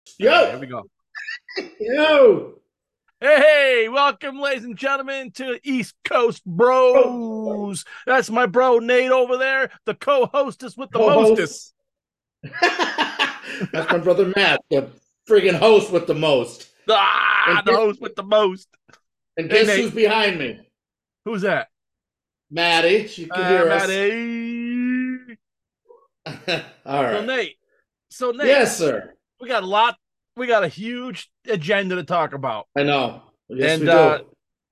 All right, Yo, here we go. yo. Hey, welcome, ladies and gentlemen, to East Coast Bros. That's my bro Nate over there, the co-hostess with the Co-host. mostest. That's my brother Matt, the friggin' host with the most. And The guess, host with the most. and Hey, guess Nate, who's behind me? who's that? Maddie. She can hear us. Maddie. All So right. Nate, so Nate, Yes, sir. we got a lot. We got a huge agenda to talk about, I know. Yes, and we do.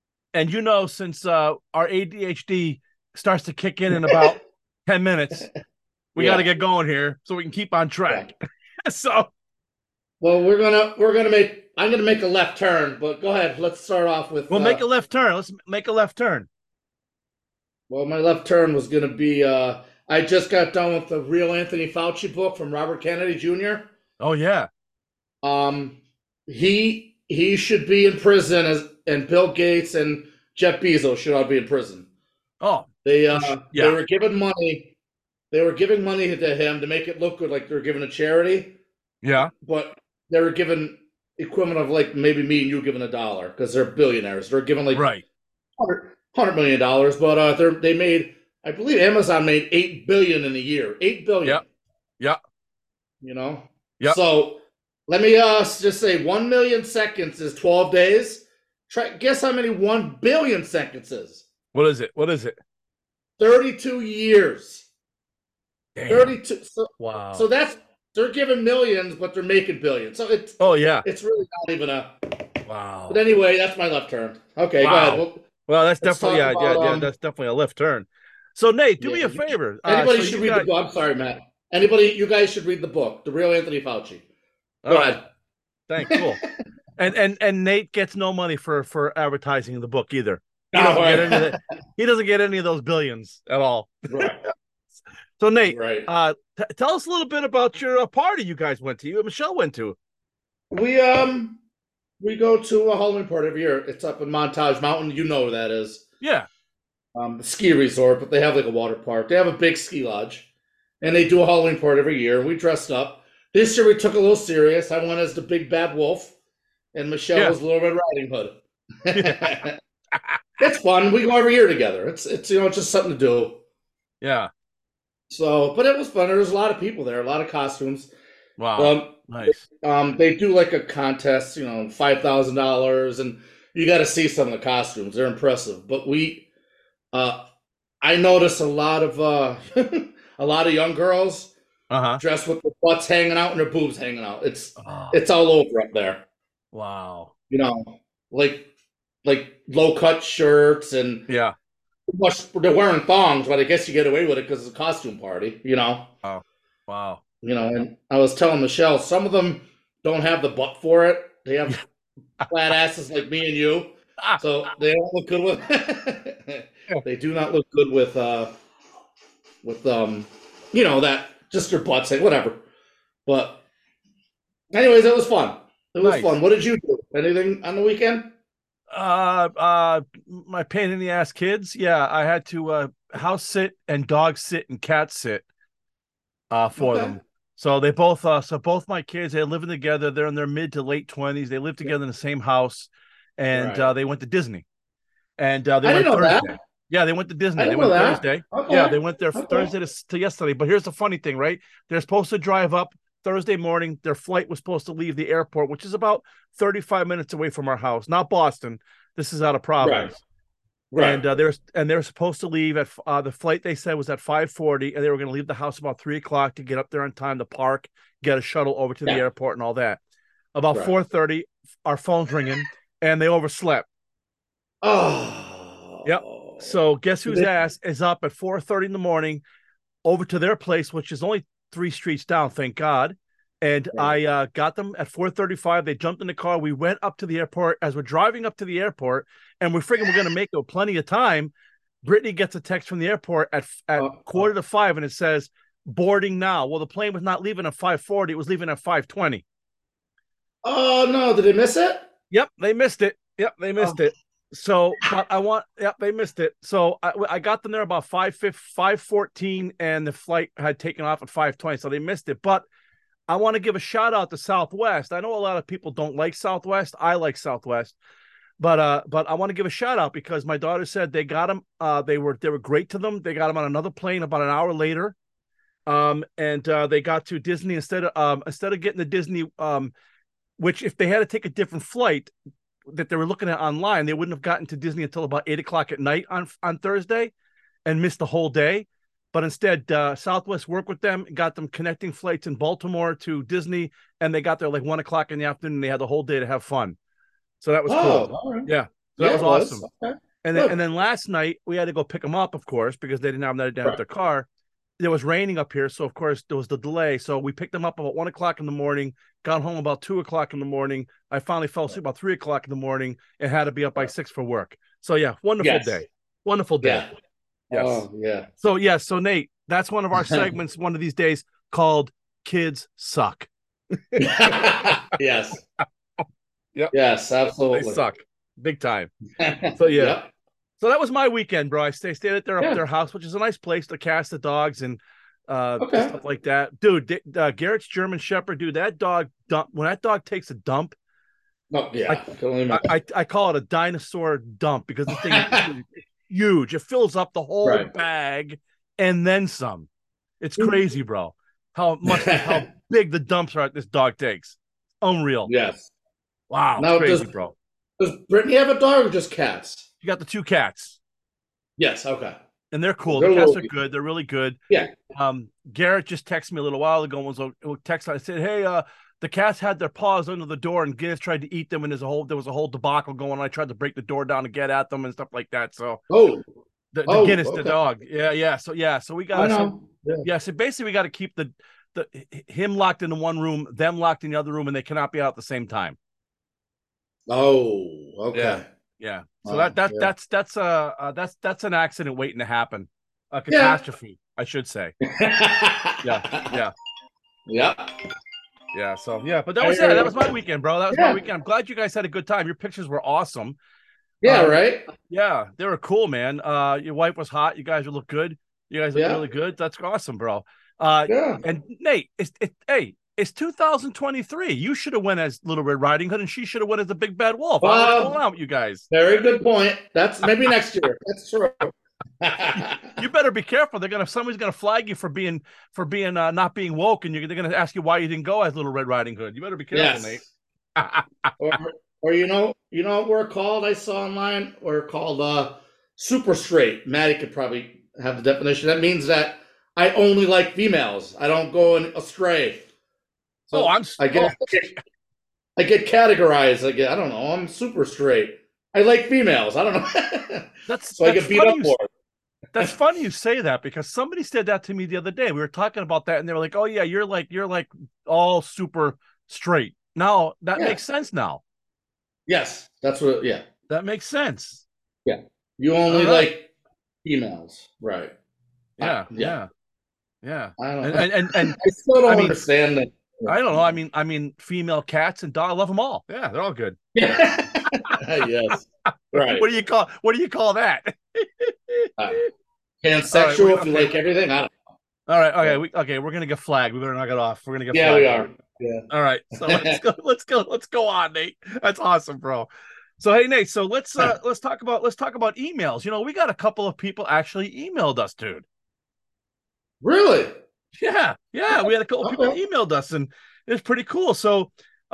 since our ADHD starts to kick in about 10 minutes, we got to Yeah. get going here so we can keep on Yeah. track. So Well, we're gonna make. I'm gonna make a left turn, but go ahead. Let's start off with. we'll make a left turn. Let's make a left turn. Well, my left turn was gonna be. I just got done with the real Anthony Fauci book from Robert Kennedy Jr. Oh yeah. Um, he should be in prison and Bill Gates and Jeff Bezos should all be in prison. Oh, They yeah. were giving money. They were giving money to him to make it look good, like they're giving a charity, Yeah. but they were giving equivalent of like maybe me and you giving $1 because they're billionaires. They're giving like Right. $100 million, but they made. I believe Amazon made 8 billion in a year. 8 billion. Yep. Yep. You know. Yep. So let me just say 1 million seconds is 12 days. Try guess how many 1 billion seconds is. What is it? What is it? 32 years. Damn. 32. So Wow. that's they're giving millions, but they're making billions. So Oh yeah. it's really not even a. But Wow. anyway, that's my left turn. Okay, go ahead. Wow. Well, Well, that's let's definitely talk yeah. about That's definitely a left turn. So Nate, do yeah. me a favor. Anybody So should you read the got book. I'm sorry, Matt. Anybody, you guys should read the book, The Real Anthony Fauci. all Go right. ahead. Thank cool. And Nate gets no money for advertising the book either. He All doesn't get any of right. that. He doesn't get any of those billions at all. Right. So Nate, Right. tell us a little bit about your party you guys went to. You and Michelle went to. We um we go to a Halloween party every year. It's up in Montage Mountain. You know where that is. Yeah. The ski resort, but they have like a water park. They have a big ski lodge, and they do a Halloween party every year. We dressed up. This year we took it a little serious. I went as the big bad wolf, and Michelle Yeah. was Little Red Riding Hood. It's fun. We go every year together. It's it's just something to do. Yeah. So, but it was fun. There was a lot of people there, a lot of costumes. Wow. Um, Nice. they do like a contest, $5,000, and you got to see some of the costumes. They're impressive. But uh, I noticed a lot of a lot of young girls Uh-huh. dressed with their butts hanging out and their boobs hanging out. Oh, It's all over up there. wow. You know, like low cut shirts and Yeah. they're wearing thongs, but I guess you get away with it because it's a costume party. Oh, wow. And I was telling Michelle, some of them don't have the butt for it. They have flat asses like me and you, so they don't look good with. They do not look good with that just their butts, like whatever. But anyways, it was fun. It was Nice. fun. What did you do? Anything on the weekend? My pain in the ass kids. Yeah, I had to house sit and dog sit and cat sit for Okay. them. So they both both my kids, they're living together. They're in their mid to late 20s. They live Yeah. together in the same house, and Right. they went to Disney. And they I didn't went know that. Thursday. Yeah, they went to I Disney. They didn't know went that. Thursday. Yeah, Okay. they went there Okay. Thursday to yesterday. But here's the funny thing, right? They're supposed to drive up Thursday morning. Their flight was supposed to leave the airport, which is about 35 minutes away from our house, not Boston. This is out of Right. Providence. Right. They're supposed to leave at the flight. They said was at 5:40, and they were going to leave the house about 3 o'clock to get up there on time to park, get a shuttle over to the Yeah. airport, and all that. About Right. 4:30, our phone's ringing, and they overslept. Yep. Oh. So guess whose ass is up at 4:30 in the morning over to their place, which is only 3 streets down, thank God. And Right. I got them at 4:35. They jumped in the car. We went up to the airport. As we're driving up to the airport, and we're going to make it plenty of time. Brittany gets a text from the airport at Oh. 4:45, and it says boarding now. Well, the plane was not leaving at 5:40. It was leaving at 5:20. Oh no! Did they miss it? Yep, they missed it. Yep, they Oh. missed it. So, but yep, they missed it. So I got them there about 5:14, and the flight had taken off at 5:20. So they missed it. But I want to give a shout out to Southwest. I know a lot of people don't like Southwest. I like Southwest, but I want to give a shout out because my daughter said they got them. They were great to them. They got them on another plane about an hour later. And they got to Disney instead of getting the Disney, which if they had to take a different flight that they were looking at online, they wouldn't have gotten to Disney until about 8 o'clock at night on Thursday and missed the whole day. But instead, Southwest worked with them, got them connecting flights in Baltimore to Disney, and they got there like 1 o'clock in the afternoon. And they had the whole day to have fun. So that was cool. All right. Yeah. So that was awesome. Okay. And then last night we had to go pick them up, of course, because they didn't have their car. It was raining up here, so of course there was the delay. So we picked them up about 1 o'clock in the morning, got home about 2 o'clock in the morning. I finally fell asleep about 3 o'clock in the morning and had to be up by 6 for work. So yeah, wonderful day. Wonderful day. Yeah. Yes. Oh, yeah. So Nate, that's one of our segments one of these days called Kids Suck. Yes. Yep. Yes, absolutely. They suck. Big time. So yeah. Yep. So that was my weekend, bro. I stayed at their house, which is a nice place to cast the dogs and stuff like that. Dude, Garrett's German Shepherd, dude, that dog when that dog takes a dump. Oh, yeah. I call it a dinosaur dump because the thing is huge. It fills up the whole bag and then some. It's crazy, bro. How big the dumps are this dog takes. Unreal. Yes. Wow. Now, crazy, bro. Does Brittany have a dog or just cats? You got the 2 cats. Yes. Okay. And they're cool. The cats are good. They're really good. Yeah. Garrett just texted me a little while ago. I said, "Hey, the cats had their paws under the door, and Guinness tried to eat them, and there was a whole debacle going on. I tried to break the door down to get at them and stuff like that." So, the Guinness, the dog, So we got So basically, we got to keep him locked in one room, them locked in the other room, and they cannot be out at the same time. Oh, okay. Yeah. So that's an accident waiting to happen. A catastrophe, I should say. Yeah. So but that was it. That was my weekend, bro. That was my weekend. I'm glad you guys had a good time. Your pictures were awesome. Yeah, right. Yeah, they were cool, man. Your wife was hot. You guys look good. You guys look really good. That's awesome, bro. And Nate, it's 2023. You should have went as Little Red Riding Hood, and she should have went as the Big Bad Wolf. What's going on with you guys? Very good point. That's maybe next year. That's true. You better be careful. Somebody's gonna flag you for being not being woke, and they're gonna ask you why you didn't go as Little Red Riding Hood. You better be careful, Nate. or you know what we're called? I saw online. We're called super straight. Maddie could probably have the definition. That means that I only like females. I don't go astray. So I get categorized. I don't know. I'm super straight. I like females. I don't know. I get beat up for it. That's funny you say that because somebody said that to me the other day. We were talking about that, and they were like, "Oh yeah, you're like all super straight." Now that makes sense. Now, yes, that's what. Yeah, that makes sense. Yeah, you only like females, right? Yeah. I don't know. And I still don't understand that. I don't know. I mean, female cats and dogs. I love them all. Yeah, they're all good. Yes. Right. What do you call that? Pansexual. If you like everything, I don't know. All right. Okay. We're gonna get flagged. We better knock it off. We're gonna get. Yeah, flagged. we are. Yeah. All right. So let's go on, Nate. That's awesome, bro. So hey, Nate. So let's talk about emails. You know, we got a couple of people actually emailed us, dude. Really? Yeah. We had a couple of people emailed us, and it's pretty cool. So,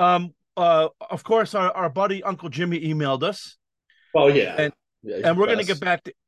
of course, our buddy Uncle Jimmy emailed us. Oh yeah, and we're gonna get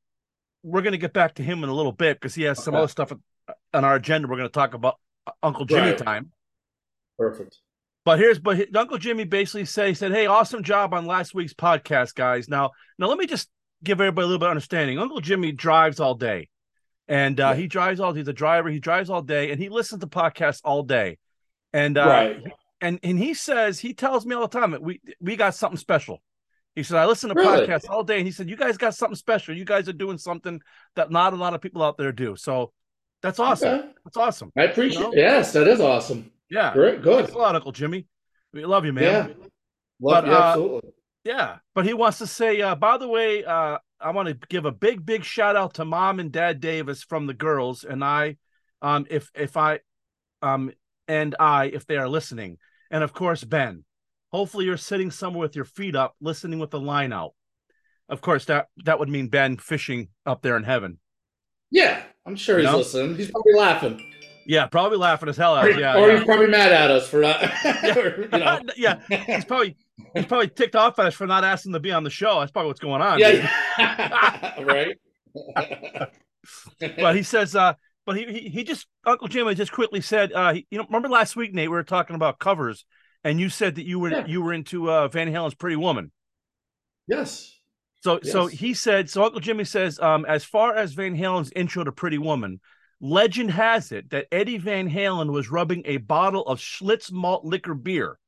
back to him in a little bit because he has some other stuff on our agenda. We're gonna talk about Uncle Jimmy time. Perfect. But Uncle Jimmy basically said, "Hey, awesome job on last week's podcast, guys. Now let me just give everybody a little bit of understanding. Uncle Jimmy drives all day, and he's a driver. He drives all day, and he listens to podcasts all day, and and he tells me all the time that we got something special. He said, I listen to podcasts all day. And he said, you guys got something special. You guys are doing something that not a lot of people out there do. So that's awesome. Okay. That's awesome. I appreciate it. Yes, that is awesome. Yeah. Great. Good. Thanks a lot, Uncle Jimmy. We love you, man. Yeah. Love you, absolutely. Yeah. But he wants to say, by the way, I want to give a big shout out to Mom and Dad Davis from the girls. And and I, if they are listening. And of course, Ben. Hopefully you're sitting somewhere with your feet up, listening with the line out. Of course, that would mean Ben fishing up there in heaven. Yeah, I'm sure he's listening. He's probably laughing. Yeah, probably laughing as hell at us. Yeah, or he's probably mad at us for not. Yeah, yeah. He's probably ticked off at us for not asking to be on the show. That's probably what's going on. Yeah, right. But he says, but he just Uncle Jim just quickly said, remember last week, Nate, we were talking about covers, and you said that you were into Van Halen's Pretty Woman. Yes. So he said, so Uncle Jimmy says, as far as Van Halen's intro to Pretty Woman, legend has it that Eddie Van Halen was rubbing a bottle of Schlitz malt liquor beer.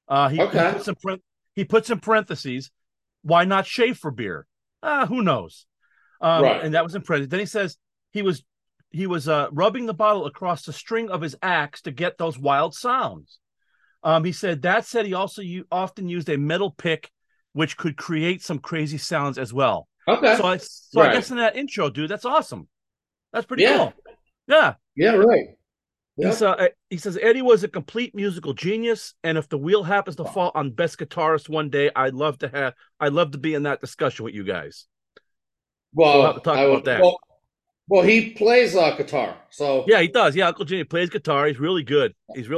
He puts in parentheses, why not Schaefer beer? Who knows? Right. And that was in parentheses. Then he says he was rubbing the bottle across the string of his axe to get those wild sounds. He said that said he also often used a metal pick, which could create some crazy sounds as well. Okay. So I guess in that intro, dude, that's awesome. That's pretty cool. Yeah. Yeah, right. Yep. He says Eddie was a complete musical genius, and if the wheel happens to fall on best guitarist one day, I'd love to be in that discussion with you guys. Well, we'll have to talk about that. Well, he plays guitar, so yeah, he does. Yeah, Uncle Jimmy plays guitar. He's really good.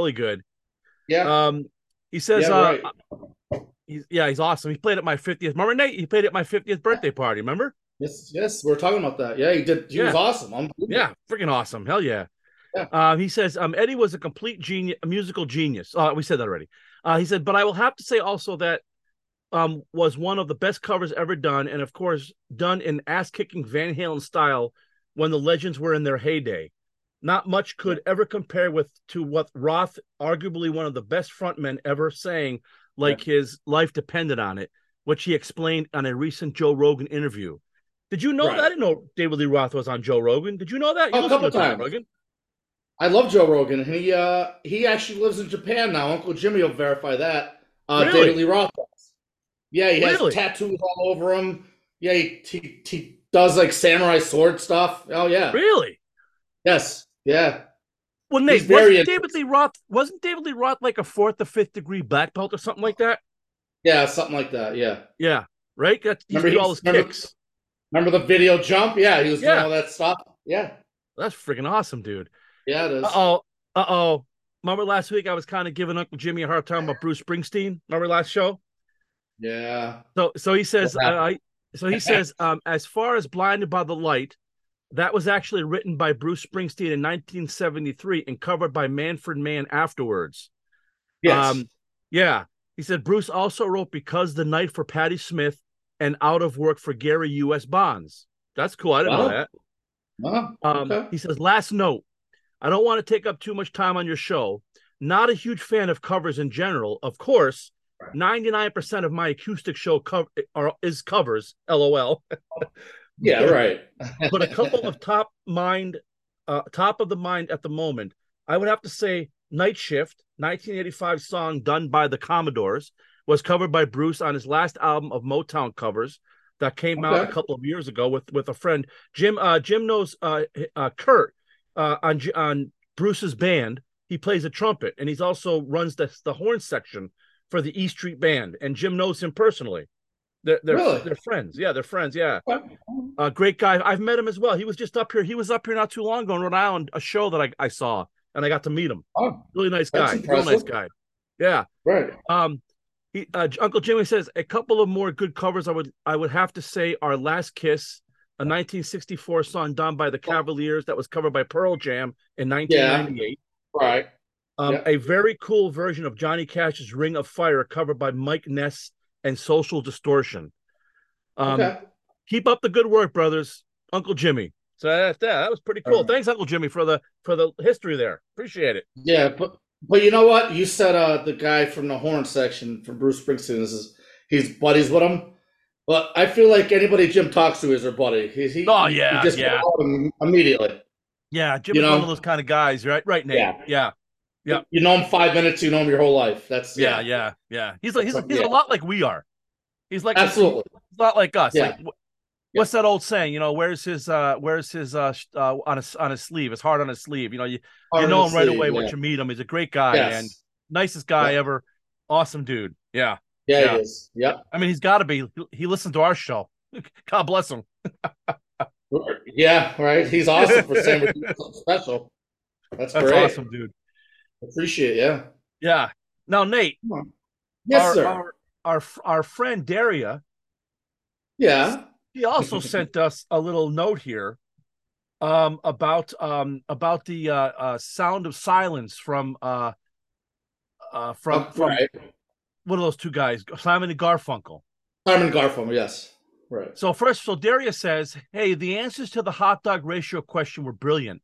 Yeah. He says, right. He's awesome. He played at my 50th. Remember, Nate? He played at my 50th birthday party. Remember? Yes, we're talking about that. Yeah, he did. He was awesome. Yeah, freaking awesome. Hell yeah. Yeah. He says, Eddie was a complete genius, a musical genius. We said that already. He said, but I will have to say also that was one of the best covers ever done, and of course, done in ass-kicking Van Halen style when the legends were in their heyday. Not much could ever compare to what Roth, arguably one of the best frontmen ever, sang like his life depended on it, which he explained on a recent Joe Rogan interview. Did you know that? I didn't know David Lee Roth was on Joe Rogan. Did you know that? A couple times. Rogan? I love Joe Rogan. And he actually lives in Japan now. Uncle Jimmy will verify that. Really? David Lee Roth does. Yeah, he has tattoos all over him. Yeah, he does like samurai sword stuff. Oh yeah. Really? Yes. Yeah. Well, Nate, wasn't David Lee Roth like a 4th or 5th degree black belt or something like that? Yeah, something like that. Yeah. Yeah. Right? He did all his kicks. Remember the video jump? Yeah, he was doing all that stuff. Yeah. That's freaking awesome, dude. Yeah, it is. Uh-oh. Remember last week I was kind of giving Uncle Jimmy a hard time about Bruce Springsteen? Remember last show? Yeah. So he says, as far as Blinded by the Light, that was actually written by Bruce Springsteen in 1973 and covered by Manfred Mann afterwards. Yes. Yeah. He said Bruce also wrote Because the Night for Patti Smith and Out of Work for Gary U.S. Bonds. That's cool. I didn't know that. Okay. He says, last note, I don't want to take up too much time on your show. Not a huge fan of covers in general. Of course, 99% of my acoustic show is covers, LOL. Yeah, right. But a couple of top of the mind at the moment, I would have to say Night Shift, 1985 song done by the Commodores, was covered by Bruce on his last album of Motown covers that came out a couple of years ago with a friend. Jim knows Kurt on Bruce's band. He plays a trumpet, and he's also runs the horn section for the E Street Band, and Jim knows him personally. They're friends. Yeah, they're friends. Yeah. Great guy. I've met him as well. He was just up here. He was up here not too long ago in Rhode Island, a show that I saw, and I got to meet him. Oh, really nice guy. Real nice guy. Yeah. Right. Uncle Jimmy says a couple of more good covers I would have to say are Last Kiss, a 1964 song done by the Cavaliers that was covered by Pearl Jam in 1998. Right. A very cool version of Johnny Cash's Ring of Fire covered by Mike Ness and Social Distortion. Keep up the good work, brothers. Uncle Jimmy. So that was pretty cool. Thanks, Uncle Jimmy, for the history there. Appreciate it. Yeah, but you know what? You said the guy from the horn section from Bruce Springsteen he's buddies with him. But I feel like anybody Jim talks to is their buddy. He just immediately. Yeah, Jim is one of those kind of guys, right? Right, Nate. Yeah. You know him 5 minutes, you know him your whole life. That's yeah. He's a lot like we are. He's like absolutely. He's not like us. Yeah. Yeah. what's that old saying? You know, on his sleeve? It's hard on his sleeve. You know, you Hard on know the him right sleeve. away Yeah. once you meet him. He's a great guy, man. Yes. Nicest guy Yep. ever. Awesome dude. Yeah. Yeah, he Yeah. is. Yep. I mean, he's got to be. He listened to our show. God bless him. Yeah, right. He's awesome for saying we're doing something special. That's That's great. awesome, dude. Appreciate it. Yeah. Yeah. Now, Nate, Come on. Yes, our sir. our our friend Daria, Yeah. she also sent us a little note here about the Sound of Silence from Right. one of those two guys, Simon and Garfunkel. Simon Garfunkel. Yes. Right. So Daria says, "Hey, the answers to the hot dog ratio question were brilliant.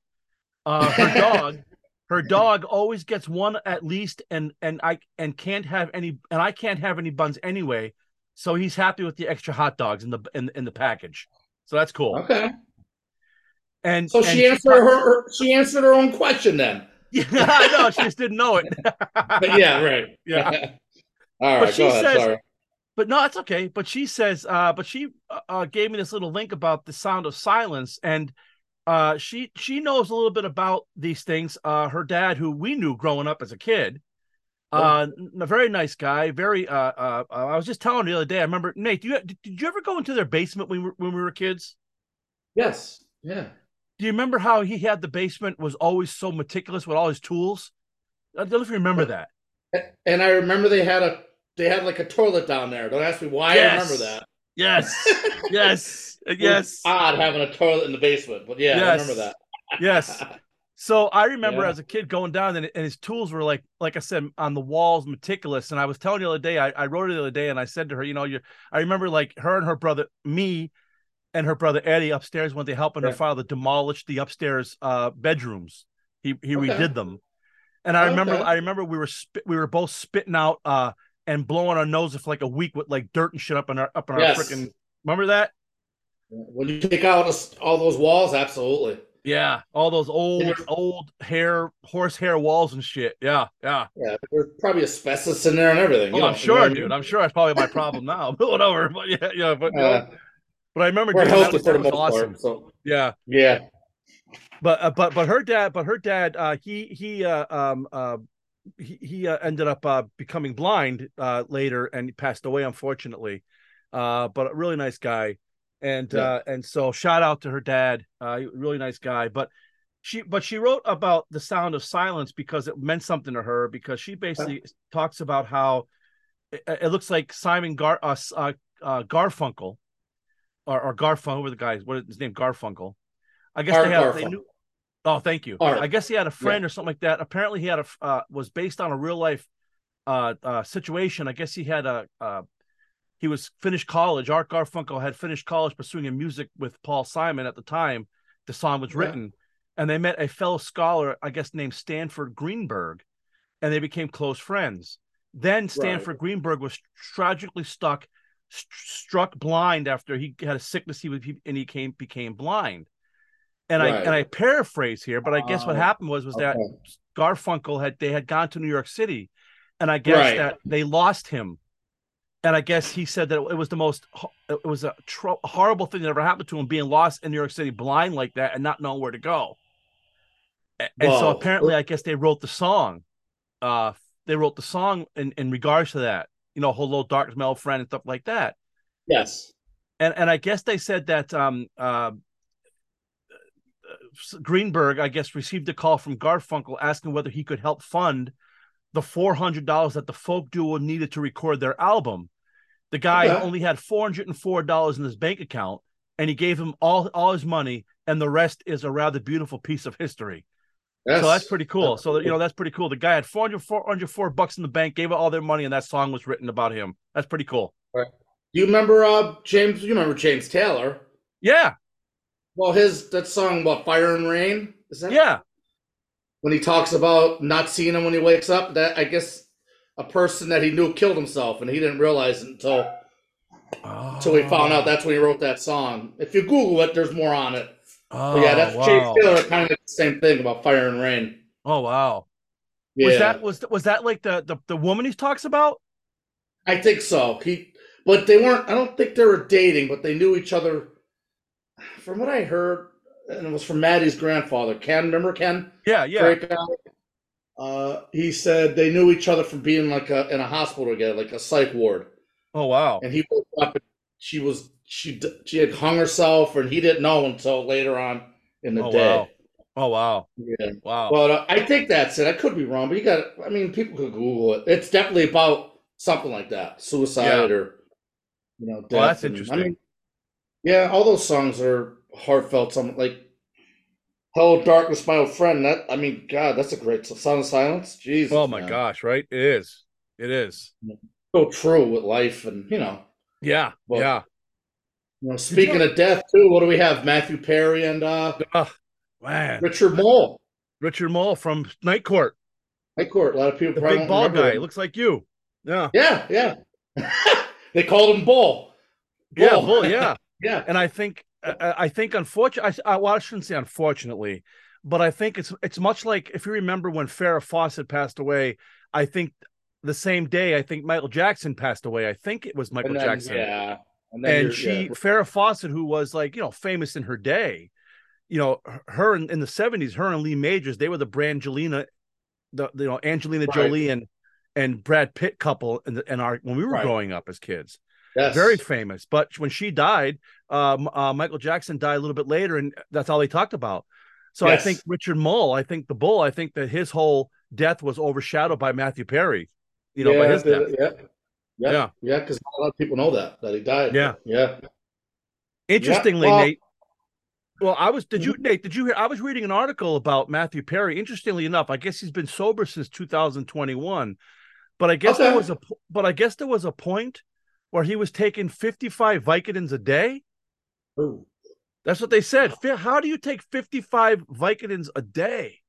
Her dog always gets one at least, and I can't have any buns anyway. So he's happy with the extra hot dogs in the package. So that's cool. Okay. And So and she answered she answered her own question then. yeah, I know she just didn't know it. But yeah, right. Yeah, All but right, go she ahead. says, Sorry. but no, it's okay. But she says, but she gave me this little link about the Sound of Silence, and she knows a little bit about these things. Her dad, who we knew growing up as a kid, a very nice guy. Very. I was just telling her the other day. I remember, Nate. Did you ever go into their basement when we were kids? Yes. Yeah. Do you remember how he had the basement was always so meticulous with all his tools? I don't know if you remember that. And I remember they had like a toilet down there. Don't ask me why I remember that. Yes. Yes. It was Yes. odd having a toilet in the basement, but yeah, I remember that. Yes. So I remember Yeah. as a kid going down and his tools were like I said, on the walls, meticulous. And I was telling you the other day, I wrote it the other day and I said to her, I remember like her and her brother, me and her brother Eddie upstairs when they helping her Yeah. father demolish the upstairs bedrooms. He Okay. redid them. And Okay. I remember we were both spitting out and blowing our noses for like a week with like dirt and shit up in our Yes. freaking. Remember that? When you take out all those walls, absolutely. Yeah, all those Yeah. old horsehair walls and shit. Yeah, yeah. Yeah, there's probably asbestos in there and everything. Oh, I'm You know sure, what I dude. mean? I'm sure that's probably my problem now. Whatever. But yeah. But Uh, but I remember, we're dude, healthy for that the was most awesome. part. So Yeah. yeah. But her dad, he ended up becoming blind later and he passed away, unfortunately. But a really nice guy, Yeah. and so shout out to her dad, really nice guy. But she wrote about the Sound of Silence because it meant something to her, because she basically talks about how it looks like Garfunkel or Garfunkel, were the guys, what is his name, Garfunkel. I guess Art they Garfunkel. knew. Oh, thank you. Art. I guess he had a friend Yeah. or something like that. Apparently, he had was based on a real life situation. I guess he was finished college. Art Garfunkel had finished college pursuing in music with Paul Simon at the time the song was Yeah. written, and they met a fellow scholar, I guess named Stanford Greenberg, and they became close friends. Then Stanford Greenberg was tragically struck blind after he had a sickness. He became blind. And I paraphrase here, but I guess what happened was that Garfunkel they had gone to New York City, and I guess that they lost him. And I guess he said that it was a horrible thing that ever happened to him, being lost in New York City, blind like that, and not knowing where to go. And so apparently, I guess they wrote the song. They wrote the song in regards to that, "Hello, Darkness, My Old Friend" and stuff like that. Yes. And I guess they said that Greenberg, I guess, received a call from Garfunkel asking whether he could help fund the $400 that the folk duo needed to record their album. The guy only had $404 in his bank account, and he gave him all his money, and the rest is a rather beautiful piece of history. Yes. So that's pretty cool. So that's pretty cool. The guy had $404 in the bank, gave it all their money, and that song was written about him. That's pretty cool. Right. You remember James? You remember James Taylor? Yeah. Well, that song about Fire and Rain, is that? Yeah. When he talks about not seeing him when he wakes up, that I guess a person that he knew killed himself, and he didn't realize it until he found out. That's when he wrote that song. If you Google it, there's more on it. But yeah, that's James Taylor, kind of the same thing about Fire and Rain. Oh wow. Yeah. Was that like the woman he talks about? I think so. But they weren't. I don't think they were dating, but they knew each other from what I heard, and it was from Maddie's grandfather, Ken. Remember Ken? Yeah, yeah. Great guy. He said they knew each other from being like in a hospital together, like a psych ward. Oh wow. And he woke up and she had hung herself, and he didn't know until later on in the Oh day. wow. Oh wow. Yeah. Wow. But I think that's it. I could be wrong, but you got. I mean, people could Google it. It's definitely about something like that, Yeah. suicide or Well, death. that's And I interesting. mean, yeah, all those songs are heartfelt. Some like "Hello Darkness, My Old Friend." That I mean, God, that's a great Sound of Silence. Oh Jesus, my man, gosh, right? It is. It is. so true with life, and Yeah. but Yeah. Did speaking you? of death too, what do we have? Matthew Perry and Oh, man. Richard Mole. Richard Mole from Night Court, Night Court. A lot of people the probably big don't bald remember guy. him. Looks like you. Yeah. Yeah, yeah. They called him Bull. Yeah, Bull. Bull. Yeah. Yeah. And I think, unfortunately, well, I shouldn't say unfortunately, but I think it's much like if you remember when Farrah Fawcett passed away. I think the same day, I think Michael Jackson passed away. I think it was Michael And then Jackson, yeah, and then and you're yeah. Farrah Fawcett, who was like famous in her day. Her in the 70s, her and Lee Majors, they were the Brangelina, Angelina Right, Jolie and Brad Pitt couple in our when we were right. growing up as kids. Very Yes, famous. But when she died, Michael Jackson died a little bit later, and that's all they talked about. So I think yes. Richard Mole, I think the Bull, I think that his whole death was overshadowed by Matthew Perry, by Yeah, his death. yeah, yeah, Yeah. yeah. Because a lot of people know that he died. Yeah. But yeah, yeah. Interestingly, Well, Nate, Nate, did you hear? I was reading an article about Matthew Perry. Interestingly enough, I guess he's been sober since 2021, but okay. I guess there was a point where he was taking 55 Vicodins a day. Ooh. That's what they said. How do you take 55 Vicodins a day?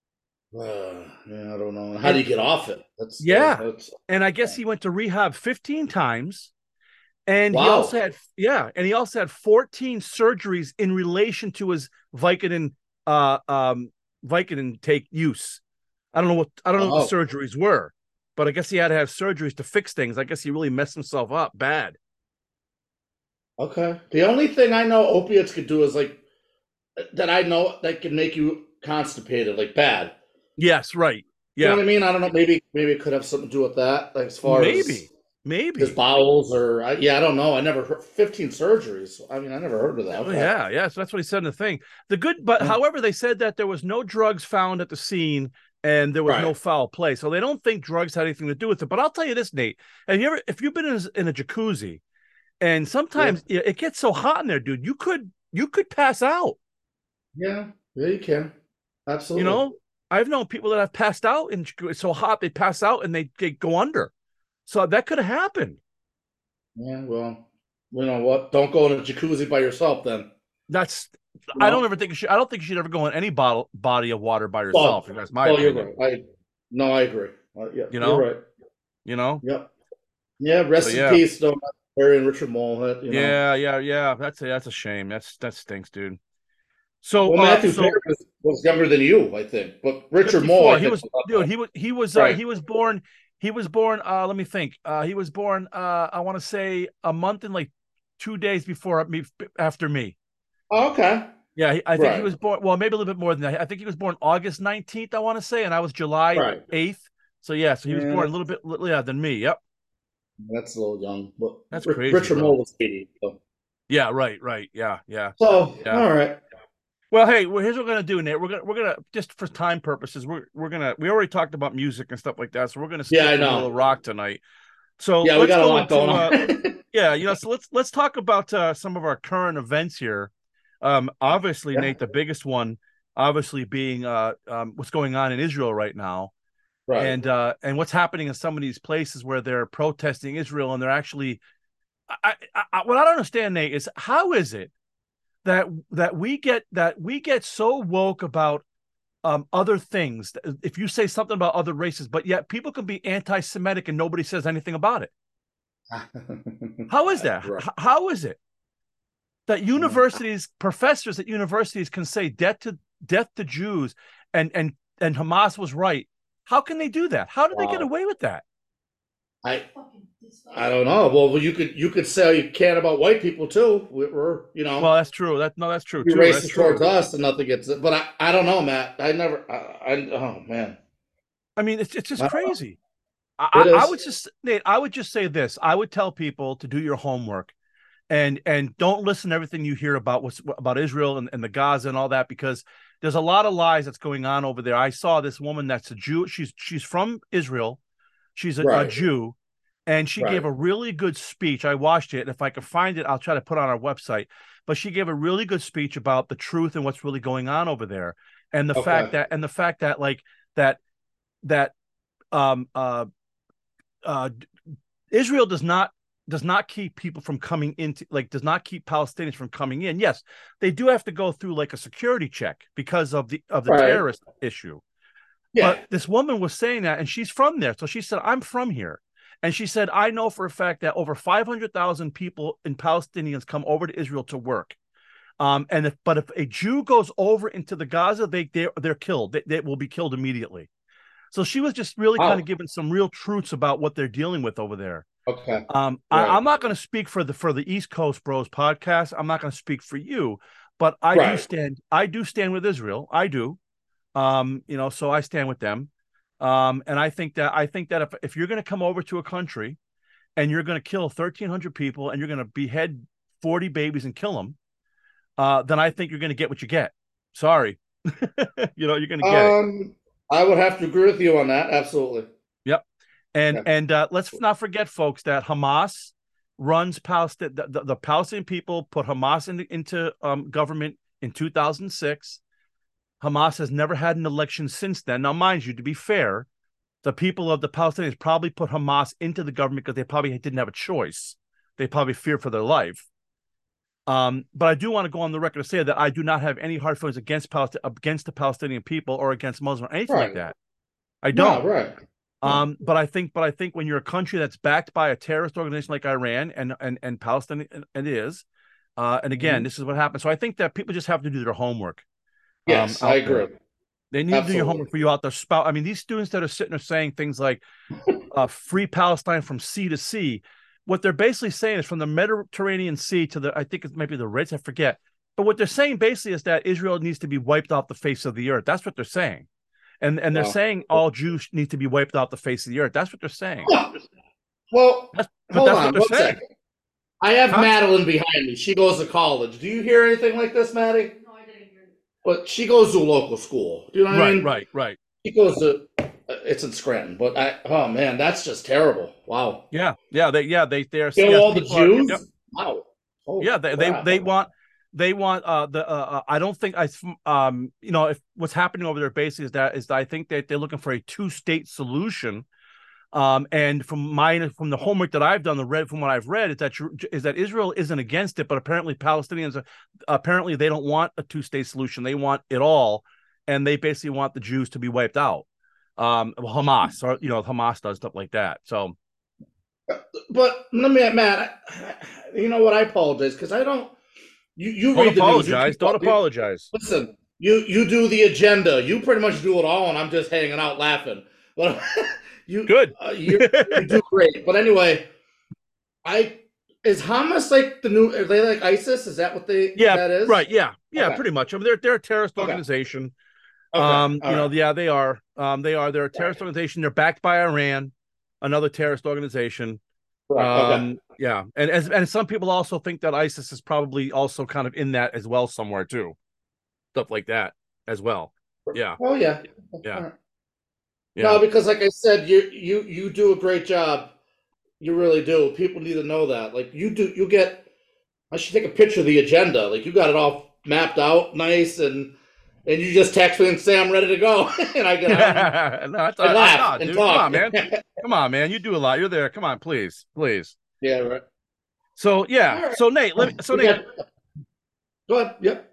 Yeah, I don't know. How do And you get off it? That's yeah, that's and I guess he went to rehab 15 times. And wow. he also had 14 surgeries in relation to his Vicodin, Vicodin take use. I don't know what the Oh, surgeries were, but I guess he had to have surgeries to fix things. I guess he really messed himself up bad. okay. The only thing I know opiates could do is like that. I know that can make you constipated, like bad. Yes, right. You know Yeah, what I mean? I don't know. Maybe it could have something to do with that, like as far as maybe, his maybe. bowels, or yeah, I don't know. I never heard 15 surgeries. I mean, I never heard of that. Oh, Okay. yeah, yeah. So that's what he said in the thing. But Yeah. however, they said that there was no drugs found at the scene and there was no Right. foul play. So they don't think drugs had anything to do with it. But I'll tell you this, Nate. If you've been in a jacuzzi, and Yeah. sometimes it gets so hot in there, dude, you could pass out. Yeah. Yeah. You can. You Absolutely. know, I've known people that have passed out, and it's so hot they pass out and they go under. So that could have happened. Yeah. Well, you know what? Don't go in a jacuzzi by yourself then. That's You know. I don't think you should ever go in any body of water by yourself. Well, That's my well, you're opinion. right. No, I agree. Yeah, You you're know, right. you know. Yep. Yeah. So Rest in yeah, peace, though, Harry and Richard Molehead. yeah. That's a shame. That stinks, dude. So Well, Matthew Perry so was younger than you, I think, but Richard Mole, I 54. He think, was was up dude. there. Right. He was born. He was born. Let me think. He was born. I want to say a month and like 2 days before me after me. Oh, okay. Yeah, I think he Right. was born. Well, maybe a little bit more than that. I think he was born August 19th. I want to say, and I was July Right. 8th. So yeah, so he was Yeah, born a little bit yeah than me. Yep, that's a little young, but that's crazy, Richard bro. Mole was 80. Yeah, right. Yeah, yeah, So, yeah. all right. Well, hey, here's what we're gonna do, Nate. We're gonna just for time purposes, we already talked about music and stuff like that, so we're gonna Yeah, skip I the middle know. of rock tonight. So Yeah, we let's got a go lot into going on. yeah, so let's talk about some of our current events here. Obviously, Yeah, Nate, the biggest one, obviously being what's going on in Israel right now, right. and what's happening in some of these places where they're protesting Israel, and they're actually, what I don't understand, Nate, is how is it that we get so woke about other things. If you say something about other races, but yet people can be anti-Semitic and nobody says anything about it. How is that? Right. How is it that Yeah. professors at universities can say death to Jews and Hamas was right? How can they do that? How did they get Wow. away with that? I I don't know. Well, you could say you can about white people too. We're Well, that's true. That's true be too. That's racist towards true. us and nothing gets it. But I don't know, Matt. I never. Oh man, I mean, it's just I don't know. crazy. It I is. would just, Nate, I would just say this. I would tell people to do your homework and don't listen to everything you hear about what's about Israel and the Gaza and all that, because there's a lot of lies that's going on over there. I saw this woman that's a Jew. She's from Israel. She's a Right. Jew, and she gave Right. a really good speech. I watched it, and if I can find it, I'll try to put it on our website. But she gave a really good speech about the truth and what's really going on over there, and Okay. the fact that like that that um uh Israel does not keep people from coming into, like, does not keep Palestinians from coming in. Yes, they do have to go through like a security check because of the Right. terrorist issue. Yeah. But this woman was saying that, and she's from there. So she said, I'm from here. And she said, I know for a fact that over 500,000 people in Palestinians come over to Israel to work. But if a Jew goes over into the Gaza, they're killed. They will be killed immediately. So she was just really kind of Oh. giving some real truths about what they're dealing with over there. Okay. I'm Right. not going to speak for the East Coast Bros podcast. I'm not going to speak for you, but Right. I do stand with Israel. I do. So I stand with them. And I think that if you're going to come over to a country and you're going to kill 1,300 people and you're going to behead 40 babies and kill them, then I think you're going to get what you get. Sorry, you're going to get it. Um, I would have to agree with you on that. Absolutely. Yep. And Yeah. and let's not forget, folks, that Hamas runs Palestine. The Palestinian people put Hamas into government in 2006. Hamas has never had an election since then. Now, mind you, to be fair, the people of the Palestinians probably put Hamas into the government because they probably didn't have a choice. They probably feared for their life. But I do want to go on the record to say that I do not have any hard feelings against the Palestinian people or against Muslims or anything like Right. that. I No. don't. Right. No. But I think when you're a country that's backed by a terrorist organization like Iran and Palestine, and it is, and again, Mhm. this is what happens. So I think that people just have to do their homework Yes, I out there. agree. They need to do your Absolutely. homework for you out there. I mean, these students that are sitting there saying things like "Free Palestine from sea to sea," what they're basically saying is from the Mediterranean Sea to I think it might be the Reds, I forget. But what they're saying basically is that Israel needs to be wiped off the face of the earth. That's what they're saying. And they're Wow. saying all Jews need to be wiped off the face of the earth. That's what they're saying. Well, But hold that's what on they're one saying. second. I have Huh? Madeline behind me. She goes to college. Do you hear anything like this, Maddie? But she goes to a local school. Do you know what I Right, mean? right, right. She goes to. It's in Scranton, but oh man, that's just terrible. Wow. They're Kill yes, all the people are. Yep. Jews. Wow. Holy Yeah, crap. they want the I don't think I if what's happening over there basically is that I think that they're looking for a two-state solution. And from the homework that I've done, from what I've read, is that Israel isn't against it, but apparently Palestinians apparently they don't want a two-state solution. They want it all, and they basically want the Jews to be wiped out. Hamas, or Hamas does stuff like that. So But let me, Matt. You know what? I apologize because I don't. You don't read the news. apologize. Don't apologize. Listen. You do the agenda. You pretty much do it all, and I'm just hanging out laughing. But you Good. you do great. But anyway, I is Hamas like the new? Are they like ISIS? Is that what Yeah, that is? right. Yeah, Okay. pretty much. I mean, they're a terrorist Okay. organization. Okay. All right. Yeah, they are. They're a Right. terrorist organization. They're backed by Iran, another terrorist organization. Right. Okay. Yeah, and some people also think that ISIS is probably also kind of in that as well somewhere too, stuff like that as well. Yeah, Oh yeah. All yeah, right. yeah. No, because like I said, you do a great job. You really do. People need to know that. Like you do, you get. I should take a picture of the agenda. Like you got it all mapped out, nice, and you just text me and say I'm ready to go, and I get on. No, I laugh no, and dude. Come talk. on, man. Come on, man. You do a lot. You're there. Come on, please, please. Yeah. Right. So All yeah. right. So Nate, We got. Go ahead. Yep.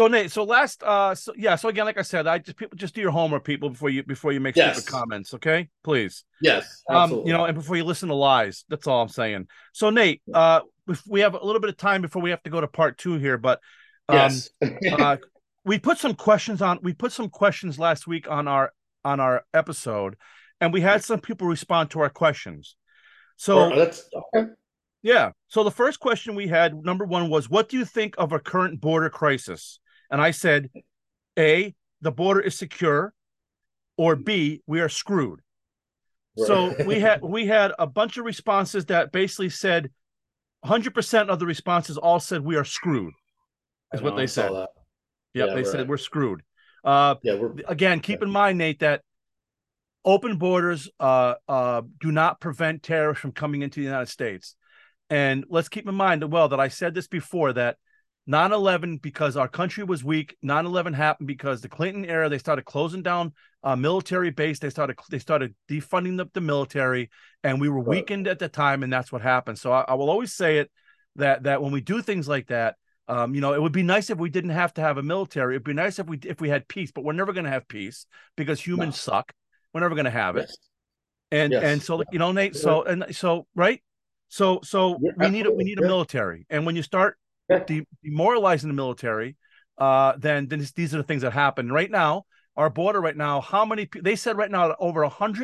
So again, like I said, people just do your homework, people, before you make stupid Yes. comments, okay? Please. Yes. Absolutely. And before you listen to lies. That's all I'm saying. So Nate, we have a little bit of time before we have to go to part 2 here, but um Yes. uh we put some questions last week on our episode, and we had some people respond to our questions. So that's okay. yeah. So the first question we had, number one, was what do you think of our current border crisis? And I said, A, the border is secure, or B, we are screwed. So Right. we had a bunch of responses that basically said 100% of the responses all said we are screwed, I is what know. I they saw said. that. Yep, Yeah. they said Right. we're screwed. Yeah. We're. Again, Yeah. keep in mind, Nate, that open borders do not prevent terrorists from coming into the United States. And let's keep in mind, well, that I said this before, that 9/11, because our country was weak, 9/11 happened because the Clinton era, they started closing down military base. They started defunding the military, and we were Right. weakened at the time, and that's what happened. So I will always say it, that when we do things like that, it would be nice if we didn't have to have a military. It'd be nice if we had peace, but we're never going to have peace because humans No. suck. We're never going to have it. Yes. And Yes. so, Yeah. Nate, You're right. so right, so Yeah, we absolutely. need a Yeah. military, and when you start Yeah. demoralizing the military, then these are the things that happen right now. Our border right now, how many they said right now over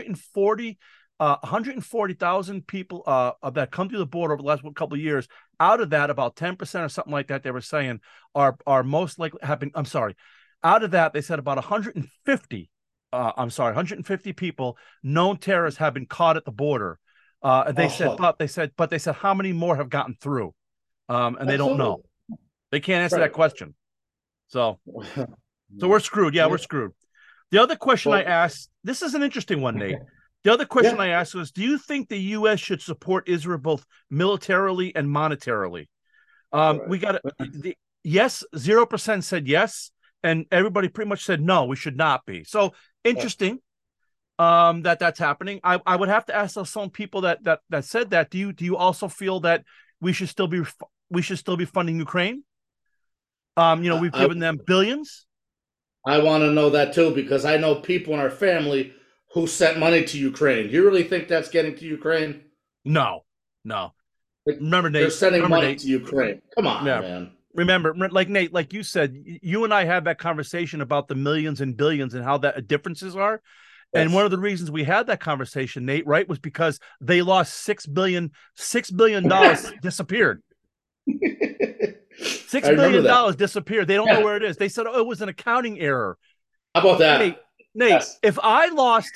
140,000 people that come through the border over the last couple of years. Out of that, about 10% or something like that, they were saying are most likely happening. I'm sorry, out of that, they said about 150. 150 people, known terrorists, have been caught at the border. They said, Oh, how many more have gotten through? And they don't know. absolutely. They can't answer that Right. question. So we're screwed. Yeah, Yeah. we're screwed. The other question I Well, asked, this is an interesting one, Nate. The other question yeah. I asked was, do you think the U.S. should support Israel both militarily and monetarily? Right. We got the yes, 0% said yes, and everybody pretty much said no, we should not be. So interesting that's happening. I would have to ask some people that said that. Do you also feel that we should still be funding Ukraine? We've I given them billions. I want to know that too because I know people in our family who sent money to Ukraine. Do you really think that's getting to Ukraine? No, no. Like, Remember, they're Nate. sending Remember, money Nate. to Ukraine. Come on, Yeah. man. Remember, like Nate, like you said, you and I had that conversation about the millions and billions and how that differences are. And one Yes. of the reasons we had that conversation, Nate, right, was because they lost $6 billion disappeared. Six I remember billion that. dollars disappeared. They don't know Yeah. where it is. They said, oh, it was an accounting error. How about Nate, that? Yes. If I lost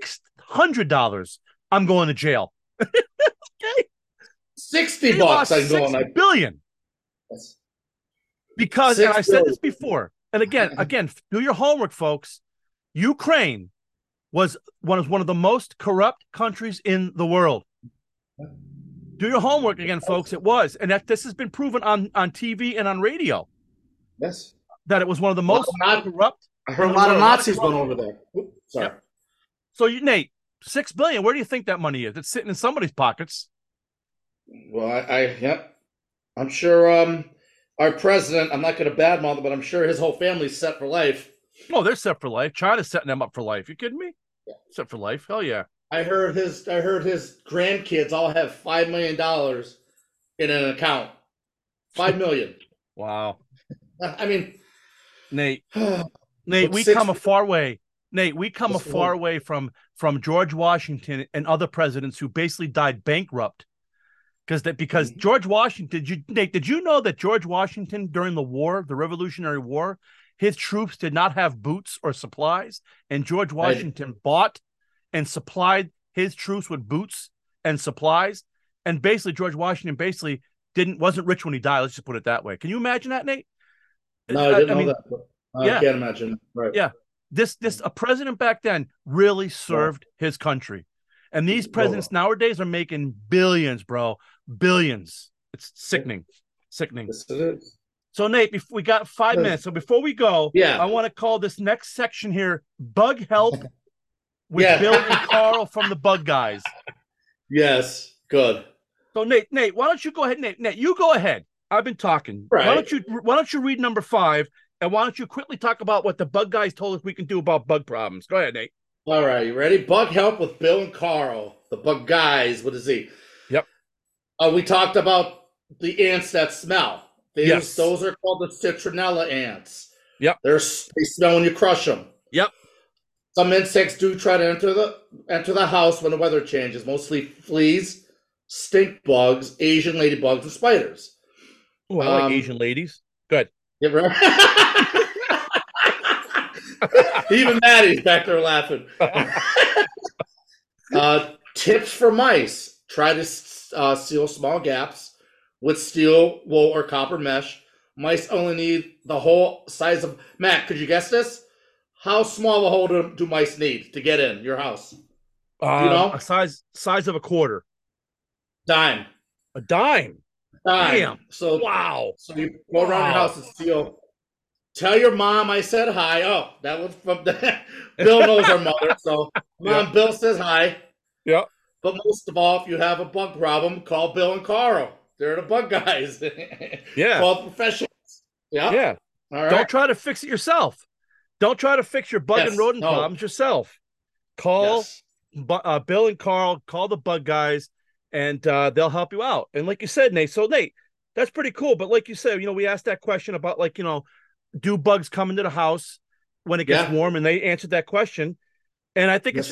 $600, I'm going to jail. Okay. 60 They bucks lost I'm six going like billion yes. because, and I Six said this billion. before, and again, do your homework, folks. Ukraine was one of the most corrupt countries in the world. Do your homework again, folks. It was, and that this has been proven on TV and on radio Yes. that it was one of the most corrupt I heard in a the lot of world. Nazis went over there. Sorry. Yep. So Nate, $6 billion. Where do you think that money is? It's sitting in somebody's pockets. Well, yep. I'm sure our president, I'm not going to badmouth him, but I'm sure his whole family's set for life. Oh, they're set for life. China's setting them up for life. You kidding me? Yeah. Set for life. Hell yeah. I heard his grandkids all have $5 million in an account. 5 million. Wow. I mean, Nate, but we six. come a far way. Nate, we come a far way from George Washington and other presidents who basically died bankrupt. Because George Washington, Nate, did you know that George Washington during the war, the Revolutionary War, his troops did not have boots or supplies, and George Washington bought and supplied his troops with boots and supplies, and basically George Washington wasn't rich when he died. Let's just put it that way. Can you imagine that, Nate? No, I didn't know that. I can't imagine. Right. Yeah. A president back then really served his country. And these presidents nowadays are making billions, bro. Billions. It's sickening. Sickening. Yes, it is. So, Nate, we got 5 minutes. So before we go, I want to call this next section here Bug Help with Bill and Carl from the Bug Guys. Yes. Good. So, Nate, why don't you go ahead? Nate, you go ahead. I've been talking. Right. Why don't you read number 5, and why don't you quickly talk about what the Bug Guys told us we can do about bug problems? Go ahead, Nate. All right, you ready? Bug Help with Bill and Carl, the Bug Guys. What is he? Yep. We talked about the ants that smell. Yes. Those are called the citronella ants. Yep. They smell when you crush them. Yep. Some insects do try to enter the house when the weather changes. Mostly fleas. stink bugs, Asian ladybugs, and spiders. Oh, I like Asian ladies. Good. Yeah, right? Even Maddie's back there laughing. Tips for mice. Try to seal small gaps with steel, wool, or copper mesh. Mice only need the whole size of... Matt, could you guess this? How small a hole do mice need to get in your house? Do you know? A size of a quarter. Dime. A dime. Damn. So wow. So you go around your house and steal. Tell your mom I said hi. Oh, that was from Bill knows our mother. So Mom, Bill says hi. Yeah. But most of all, if you have a bug problem, call Bill and Carl. They're the bug guys. Yeah. Call professionals. Yeah. Yeah. All right. Don't try to fix it yourself. Don't try to fix your bug and rodent problems yourself. Call Bill and Carl. Call the bug guys, and they'll help you out. And like you said, Nate. So Nate, that's pretty cool. But like you said, we asked that question about do bugs come into the house when it gets warm? And they answered that question. And I think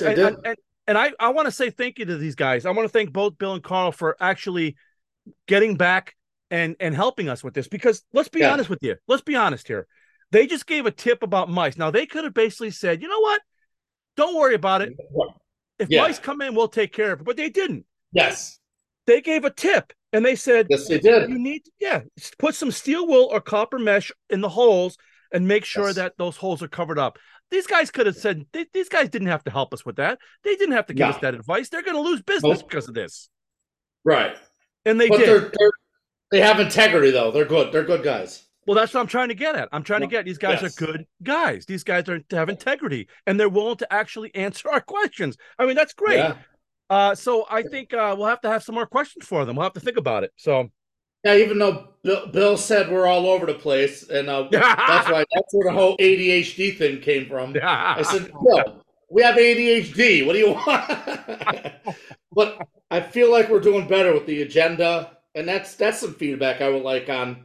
I want to say thank you to these guys. I want to thank both Bill and Carl for actually getting back and helping us with this, because let's be honest with you. Let's be honest here. They just gave a tip about mice. Now they could have basically said, you know what? Don't worry about it. If mice come in, we'll take care of it. But they didn't. Yes. They gave a tip, and they said, yes, they did. You need, put some steel wool or copper mesh in the holes and make sure that those holes are covered up. These guys could have said, these guys didn't have to help us with that. They didn't have to give us that advice. They're going to lose business because of this. Right. And they did. They have integrity, though. They're good. They're good guys. Well, that's what I'm trying to get at. I'm trying to get these guys are good guys. These guys have integrity, and they're willing to actually answer our questions. I mean, that's great. Yeah. So I think we'll have to have some more questions for them. We'll have to think about it. So, yeah, even though Bill said we're all over the place, and that's where the whole ADHD thing came from. I said, Bill, we have ADHD. What do you want? But I feel like we're doing better with the agenda, and that's some feedback I would like on.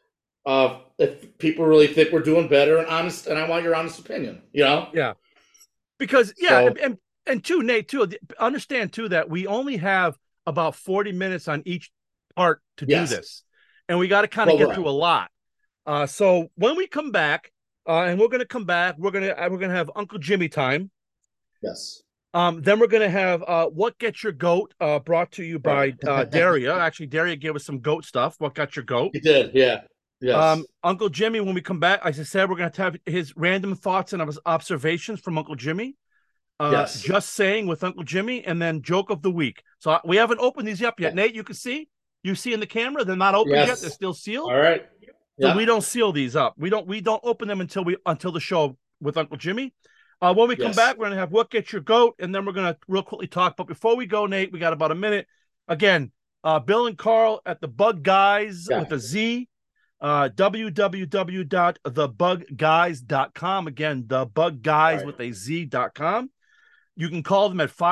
If people really think we're doing better and honest, and I want your honest opinion, Yeah. Because, and too, Nate, too, understand, too, that we only have about 40 minutes on each part to do this. And we got to kind of get through a lot. So when we come back, and we're going to come back, we're going to have Uncle Jimmy time. Yes. Then we're going to have What Gets Your Goat, brought to you by Daria. Actually, Daria gave us some goat stuff. What Got Your Goat? He did, yeah. Yes. Uncle Jimmy, when we come back, as I said, we're going to have his random thoughts and observations from Uncle Jimmy. Just saying with Uncle Jimmy, and then Joke of the Week. So we haven't opened these up yet. Nate, you can see? You see in the camera? They're not open yet. They're still sealed. All right. So we don't seal these up. We don't open them until the show with Uncle Jimmy. When we come back, we're going to have What Gets Your Goat, and then we're going to real quickly talk. But before we go, Nate, we got about a minute. Again, Bill and Carl at the Bug Guys with a Z. www.thebugguys.com. Again, thebugguys with a Z.com. You can call them at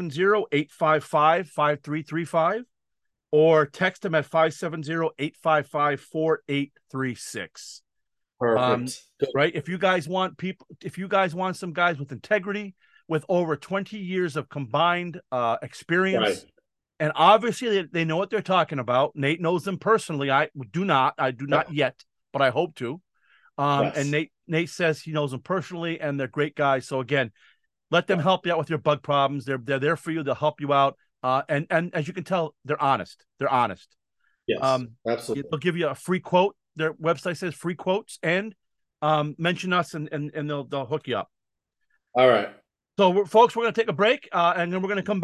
570-855-5335 or text them at 570-855-4836. Perfect. Right? If you guys want some guys with integrity, with over 20 years of combined experience, and obviously they know what they're talking about. Nate knows them personally. I do not yet, but I hope to. And Nate says he knows them personally, and they're great guys. So again, let them help you out with your bug problems. They're there for you. They'll help you out. And as you can tell, they're honest. They're honest. Yes, absolutely. They'll give you a free quote. Their website says free quotes, and mention us, and they'll hook you up. All right. So, folks, we're going to take a break, and then we're going to come back.